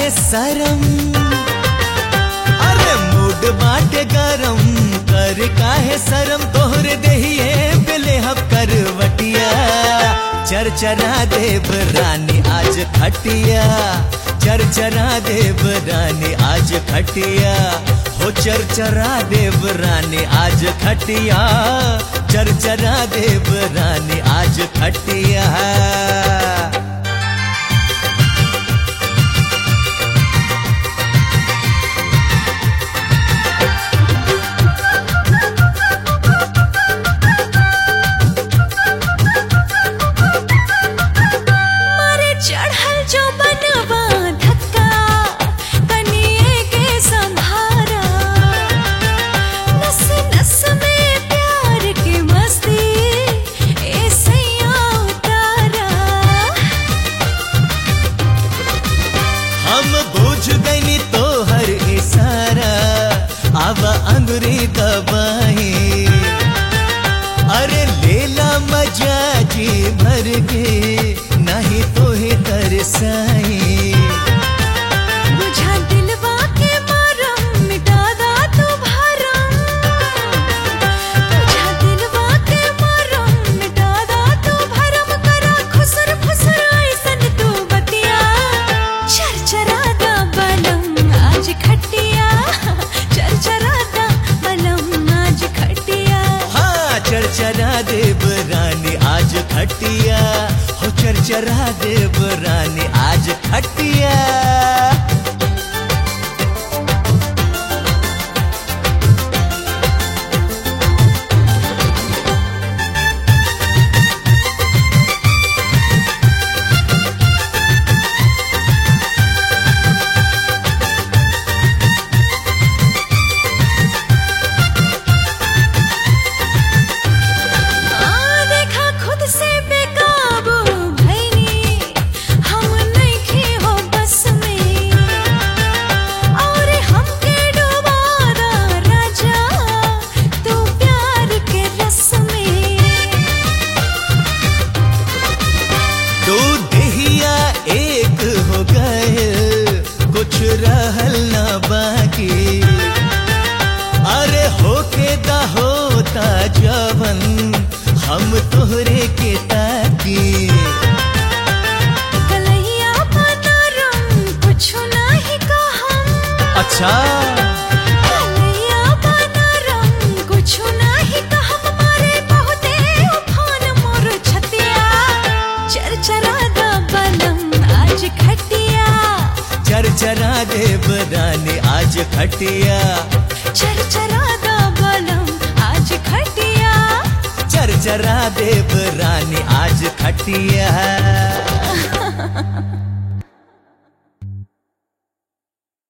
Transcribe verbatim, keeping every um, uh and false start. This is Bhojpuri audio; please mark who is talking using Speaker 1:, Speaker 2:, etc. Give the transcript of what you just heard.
Speaker 1: काहे शरम, अरे मूड बाटे गरम, कर काहे शरम, तोहरे देहिए बेले हब करवटिया। चरचरा देव रानी आज खटिया, चरचरा देव रानी आज खटिया, हो चरचरा देव रानी आज खटिया, चरचरा देव रानी आज खटिया। आवा अंगुरी दबाई, अरे लेला मजा जी भर के, नहीं तो ही तरसाई।
Speaker 2: बुझा दिलवा के मरम, मिटा दा तू भरम, बुझा दिलवा के मरम, मिटा दा तू भरम, करा खुसर खुसर ऐसन तू बतिया। चरचरा दा बलम आज खटिया, चरचरा दा बलम आज खटिया।
Speaker 1: हाँ चरचरा देव रानी आज खटिया, हो चरचरा देव रानी आज खटिया। कुछ रहल ना बाकी, अरे होके दा होता जवन, हम तोहरे के ताकी।
Speaker 2: कलैया बनरम कुछ नहीं कहम,
Speaker 1: अच्छा
Speaker 2: कलैया बनरम कुछ नहीं कहम, मारे बहुते उफान मोर छतिया। चरचरा दा बलम आज खटिया,
Speaker 1: चरचरा देव रानी आज खटिया,
Speaker 2: चरचरा दा बलम आज खटिया,
Speaker 1: चरचरा देव रानी आज खटिया।